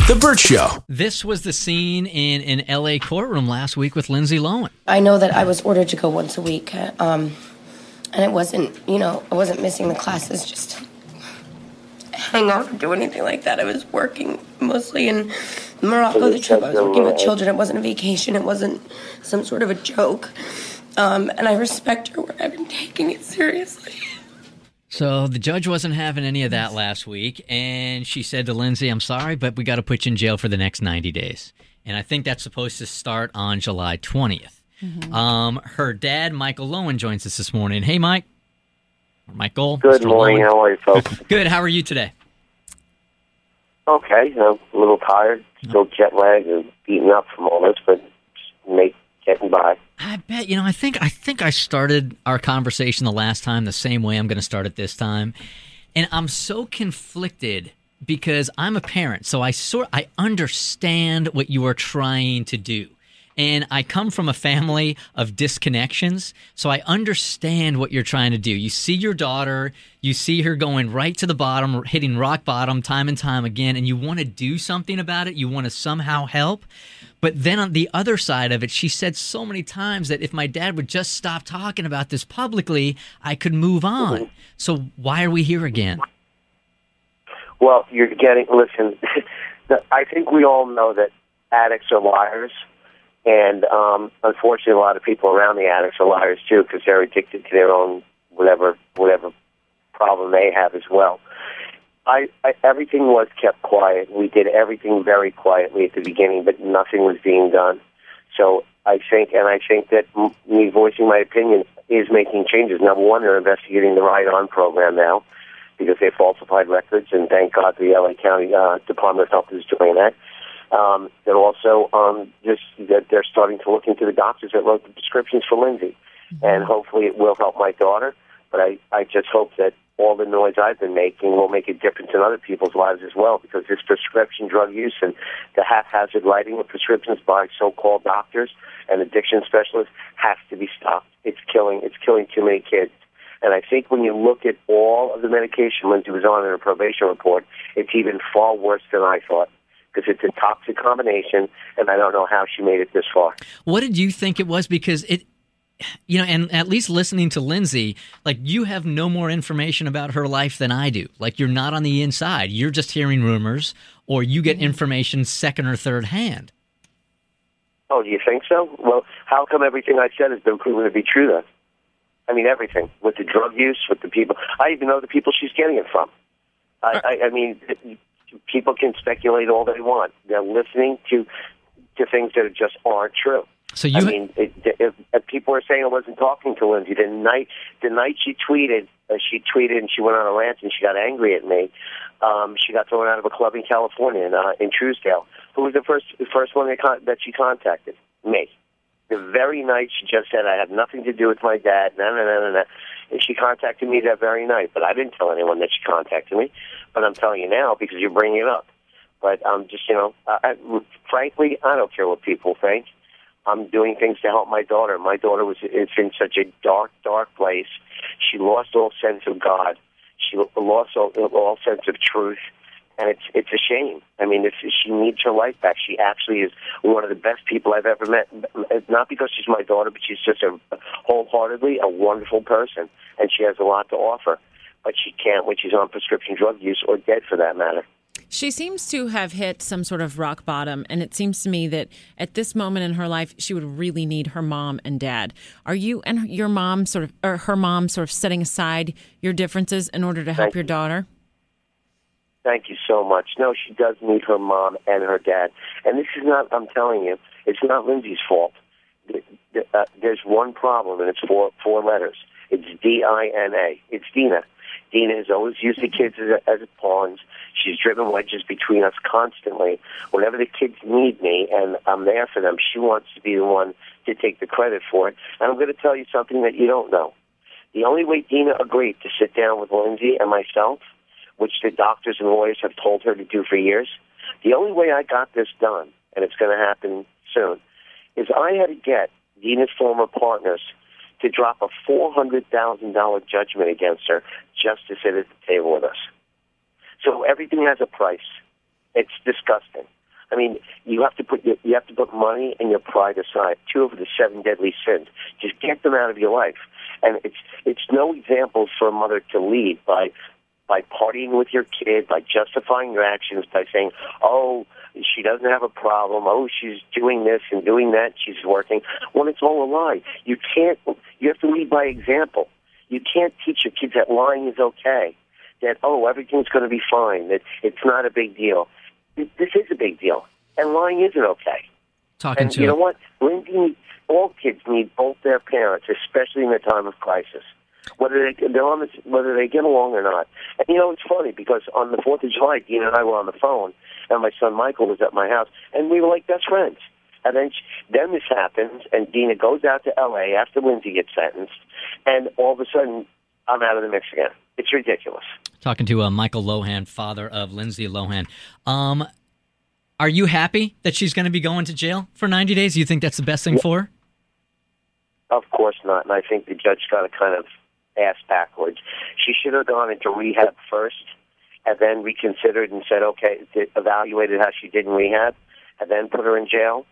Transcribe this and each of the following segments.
The Burt Show. This was the scene in an L.A. courtroom last week with Lindsay Lohan. I know that I was ordered to go once a week, and it wasn't, I wasn't missing the classes just to hang out or do anything like that. I was working mostly in Morocco, the trip. I was working with children. It wasn't a vacation. It wasn't some sort of a joke. And I respect her work. I've been taking it seriously. So the judge wasn't having any of that last week, and she said to Lindsay, I'm sorry, but we got to put you in jail for the next 90 days. And I think that's supposed to start on July 20th. Mm-hmm. Her dad, Michael Lohan, joins us this morning. Hey, Mike. Michael. Good Mr. morning. Lohan. How are you, folks? Good. How are you today? Okay. I'm a little tired, still jet lagged and beaten up from all this, but getting by. I bet. I think I started our conversation the last time the same way I'm going to start it this time. And I'm so conflicted because I'm a parent, so I understand what you are trying to do. And I come from a family of disconnections, so I understand what you're trying to do. You see your daughter, you see her going right to the bottom, hitting rock bottom time and time again, and you want to do something about it. You want to somehow help. But then on the other side of it, she said so many times that if my dad would just stop talking about this publicly, I could move on. Mm-hmm. So why are we here again? Well, listen, I think we all know that addicts are liars. And unfortunately, a lot of people around the addicts are liars, too, because they're addicted to their own whatever problem they have as well. Everything was kept quiet. We did everything very quietly at the beginning, but nothing was being done. So I think that me voicing my opinion is making changes. Number one, they're investigating the Right On program now because they falsified records, and thank God the L.A. County Department of Health is doing that. They're also they're starting to look into the doctors that wrote the prescriptions for Lindsay, and hopefully it will help my daughter. But I just hope that all the noise I've been making will make a difference in other people's lives as well, because this prescription drug use and the haphazard writing of prescriptions by so-called doctors and addiction specialists has to be stopped. It's killing too many kids. And I think when you look at all of the medication Lindsay was on in her probation report, it's even far worse than I thought, because it's a toxic combination, and I don't know how she made it this far. What did you think it was? Because and at least listening to Lindsay, like, you have no more information about her life than I do. Like, you're not on the inside. You're just hearing rumors, or you get information second or third hand. Oh, do you think so? Well, how come everything I said has been proven to be true then? I mean, everything. With the drug use, with the people. I even know the people she's getting it from. I mean, people can speculate all they want. They're listening to things that just aren't true. So if people are saying I wasn't talking to Lindsay, the night she tweeted and she went on a rant and she got angry at me. She got thrown out of a club in California in Truesdale. Who was the first one that she contacted? Me. The very night she just said I had nothing to do with my dad. No. And she contacted me that very night, but I didn't tell anyone that she contacted me. But I'm telling you now because you're bringing it up. But just frankly, I don't care what people think. I'm doing things to help my daughter. My daughter is in such a dark, dark place. She lost all sense of God. She lost all sense of truth, and it's a shame. I mean, she needs her life back. She actually is one of the best people I've ever met. Not because she's my daughter, but she's just wholeheartedly a wonderful person, and she has a lot to offer. But she can't when she's on prescription drug use, or dead for that matter. She seems to have hit some sort of rock bottom, and it seems to me that at this moment in her life, she would really need her mom and dad. Are you and your mom her mom setting aside your differences in order to help your daughter? Thank you so much. No, she does need her mom and her dad. And this is not, I'm telling you, it's not Lindsay's fault. There's one problem, and it's four letters. It's D-I-N-A. It's Dina. Dina has always used the kids as pawns. She's driven wedges between us constantly. Whenever the kids need me and I'm there for them, she wants to be the one to take the credit for it. And I'm going to tell you something that you don't know. The only way Dina agreed to sit down with Lindsay and myself, which the doctors and lawyers have told her to do for years, the only way I got this done, and it's going to happen soon, is I had to get Dina's former partners to drop a $400,000 judgment against her just to sit at the table with us. So everything has a price. It's disgusting. I mean, you have to put money and your pride aside. 2 of the 7 deadly sins. Just get them out of your life. And it's no example for a mother to lead by partying with your kid, by justifying your actions, by saying, oh, she doesn't have a problem, oh, she's doing this and doing that, she's working, when it's all a lie. You have to lead by example. You can't teach your kids that lying is okay, that, oh, everything's going to be fine, that it's not a big deal. This is a big deal, and lying isn't okay. You know what? All kids need both their parents, especially in a time of crisis, whether they get along or not. And, you know, it's funny because on the 4th of July, Dina and I were on the phone, and my son Michael was at my house, and we were like best friends. And then this happens, and Dina goes out to L.A. after Lindsay gets sentenced, and all of a sudden, I'm out of the mix again. It's ridiculous. Talking to Michael Lohan, father of Lindsay Lohan. Are you happy that she's going to be going to jail for 90 days? Do you think that's the best thing for her? Of course not, and I think the judge got to kind of ass backwards. She should have gone into rehab first and then reconsidered and said, okay, evaluated how she did in rehab and then put her in jail.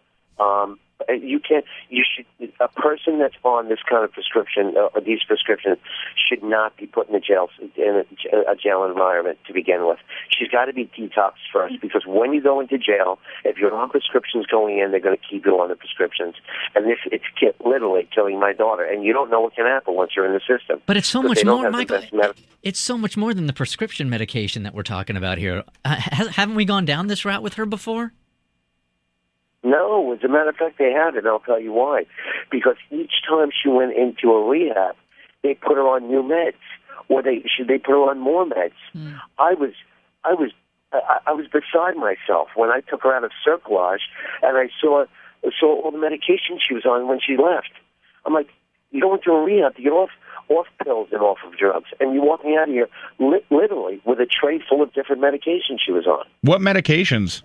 A person that's on this kind of prescription, these prescriptions, should not be put in a jail environment to begin with. She's got to be detoxed first, because when you go into jail, if you're on prescriptions going in, they're going to keep you on the prescriptions. And it's literally killing my daughter. And you don't know what can happen once you're in the system. But it's so much more, Michael. It's so much more than the prescription medication that we're talking about here. Haven't we gone down this route with her before? No, as a matter of fact, they have it, and I'll tell you why. Because each time she went into a rehab, they put her on new meds, or they put her on more meds. Mm. I was beside myself when I took her out of Cerclage, and I saw all the medication she was on when she left. I'm like, you go into a rehab to get off pills and off of drugs, and you're walking out of here literally with a tray full of different medications she was on. What medications?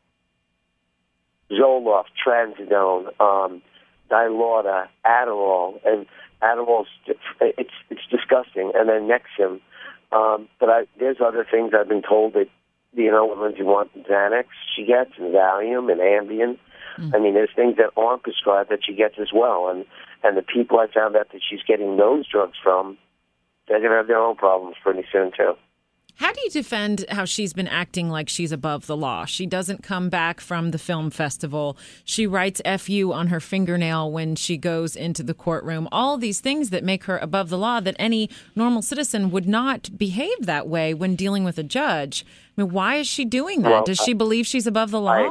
Zoloft, Trazodone, Dilaudid, Adderall, and Adderall's it's disgusting, and then Nexium. But there's other things I've been told that, you know, when Lindsay wants Xanax, she gets, and Valium and Ambien. I mean, there's things that aren't prescribed that she gets as well, and the people I found out that she's getting those drugs from, they're going to have their own problems pretty soon too. How do you defend how she's been acting like she's above the law? She doesn't come back from the film festival. She writes F.U. on her fingernail when she goes into the courtroom. All these things that make her above the law, that any normal citizen would not behave that way when dealing with a judge. I mean, why is she doing that? Does she believe she's above the law?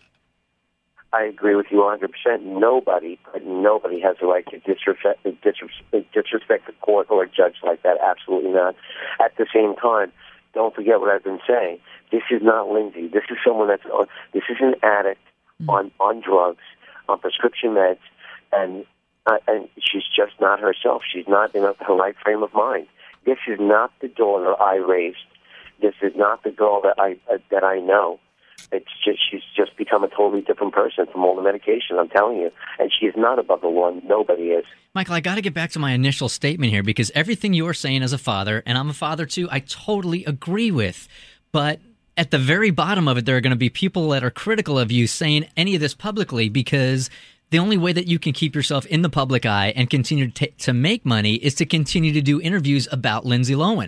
I agree with you 100%. Nobody has the right to disrespect the court or a judge like that. Absolutely not. At the same time, don't forget what I've been saying. This is not Lindsay. This is someone this is an addict on drugs, on prescription meds, and she's just not herself. She's not in her right frame of mind. This is not the daughter I raised. This is not the girl that I know. It's just she's just become a totally different person from all the medication, I'm telling you. And she is not above the law. Nobody is. Michael, I got to get back to my initial statement here, because everything you're saying as a father, and I'm a father too, I totally agree with. But at the very bottom of it, there are going to be people that are critical of you saying any of this publicly, because the only way that you can keep yourself in the public eye and continue to make money is to continue to do interviews about Lindsay Lohan.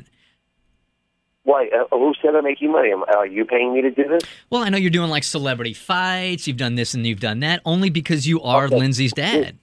Why? Who said I'm making money? Are you paying me to do this? Well, I know you're doing like celebrity fights. You've done this and you've done that, only because you are Lindsay's dad.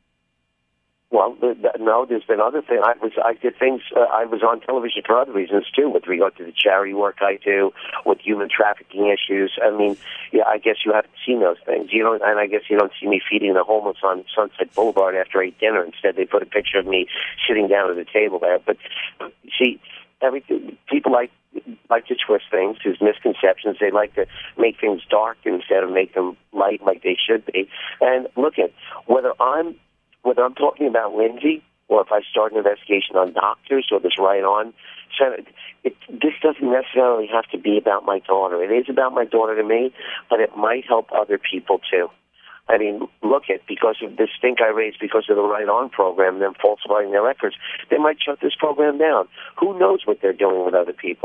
Well, no, there's been other things. I did things. I was on television for other reasons too, with regard to the charity work I do, with human trafficking issues. I mean, yeah, I guess you haven't seen those things. You don't, and I guess you don't see me feeding the homeless on Sunset Boulevard after I ate dinner. Instead, they put a picture of me sitting down at the table there. But see, people like to twist things. There's misconceptions. They like to make things dark instead of make them light like they should be. And look at whether I'm talking about Lindsay, or if I start an investigation on doctors or this Right On Center, this doesn't necessarily have to be about my daughter. It is about my daughter to me, but it might help other people too. I mean, look at, because of this stink I raised because of the Right On program and them falsifying their records, they might shut this program down. Who knows what they're doing with other people?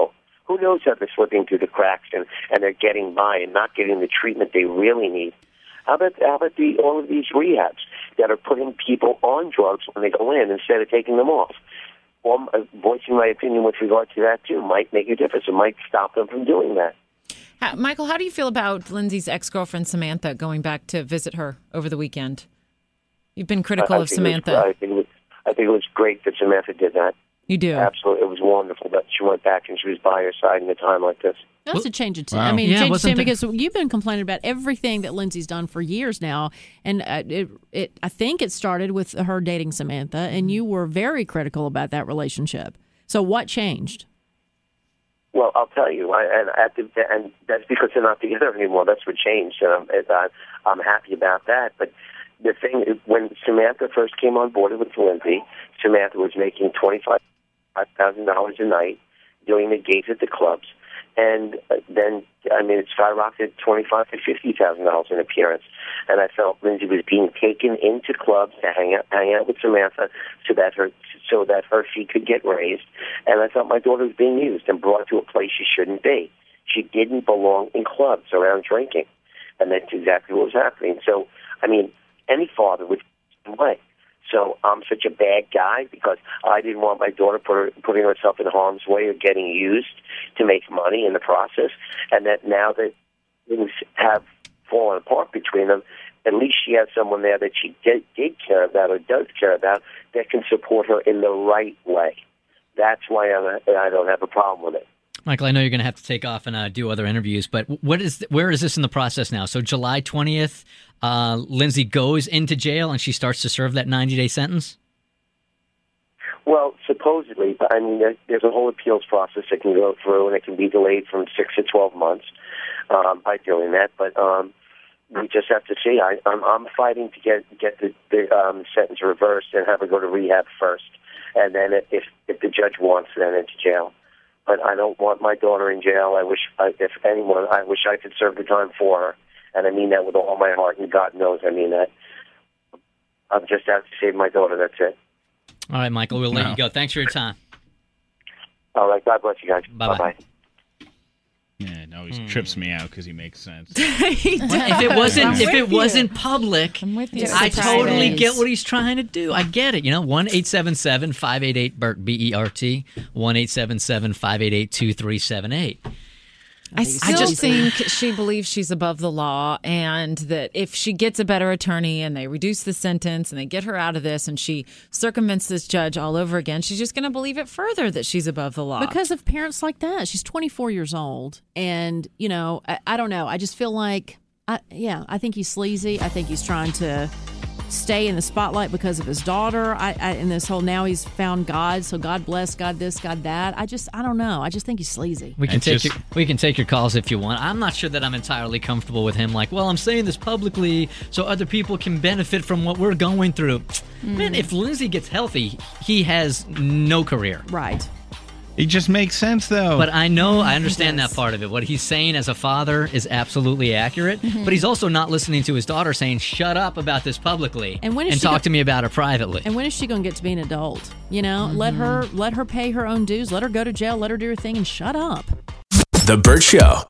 Who knows how they're slipping through the cracks and they're getting by and not getting the treatment they really need? How about all of these rehabs that are putting people on drugs when they go in instead of taking them off? Well, voicing my opinion with regard to that, too, might make a difference. It might stop them from doing that. Michael, how do you feel about Lindsay's ex-girlfriend, Samantha, going back to visit her over the weekend? You've been critical of Samantha. I think it was great that Samantha did that. You do? Absolutely. It was wonderful that she went back and she was by her side in a time like this. That's a change of tune. Wow. I mean, Yeah, change of wasn't tune there- because you've been complaining about everything that Lindsay's done for years now, and I think it started with her dating Samantha, and you were very critical about that relationship. So what changed? Well, I'll tell you, and that's because they're not together anymore. That's what changed, and I'm happy about that. But the thing is, when Samantha first came on board with Lindsay, Samantha was making $25,000 a night, doing the gigs at the clubs, and then it skyrocketed $25,000 to $50,000 an appearance. And I felt Lindsay was being taken into clubs to hang out with Samantha, so that her fee could get raised. And I felt my daughter was being used and brought to a place she shouldn't be. She didn't belong in clubs around drinking, and that's exactly what was happening. So, any father would feel the way. So I'm such a bad guy because I didn't want my daughter putting herself in harm's way or getting used to make money in the process. And that now that things have fallen apart between them, at least she has someone there that she did care about or does care about that can support her in the right way. That's why I don't have a problem with it. Michael, I know you're going to have to take off and do other interviews, but where is this in the process now? So July 20th, Lindsay goes into jail and she starts to serve that 90-day sentence? Well, supposedly, but there's a whole appeals process that can go through, and it can be delayed from 6 to 12 months by doing that. But we just have to see. I'm fighting to get the sentence reversed and have her go to rehab first, and then if the judge wants, then into jail. But I don't want my daughter in jail. I wish I could serve the time for her. And I mean that with all my heart, and God knows I mean that. I'm just out to save my daughter, that's it. All right, Michael, we'll let you go. Thanks for your time. All right, God bless you guys. Bye-bye. Bye-bye. Yeah, it always trips me out because he makes sense. If it wasn't public, I'm with you. I totally Surprise. get what he's trying to do. I get it. 1-877-588-BERT, BERT, 1-877-588-2378. I still think she believes she's above the law, and that if she gets a better attorney and they reduce the sentence and they get her out of this and she circumvents this judge all over again, she's just going to believe it further that she's above the law. Because of parents like that. She's 24 years old. And, I don't know. I just feel like, I think he's sleazy. I think he's trying to stay in the spotlight because of his daughter. In this whole, now he's found God, so God bless, God this, God that. I don't know. I just think he's sleazy. We can take your calls if you want. I'm not sure that I'm entirely comfortable with him. Like, well, I'm saying this publicly so other people can benefit from what we're going through. Man, if Lindsay gets healthy, he has no career. Right. It just makes sense, though. But I understand that part of it. What he's saying as a father is absolutely accurate, but he's also not listening to his daughter saying, shut up about this publicly And when is she talk to me about it privately. And when is she going to get to be an adult? Let her pay her own dues. Let her go to jail. Let her do her thing and shut up. The Bert Show.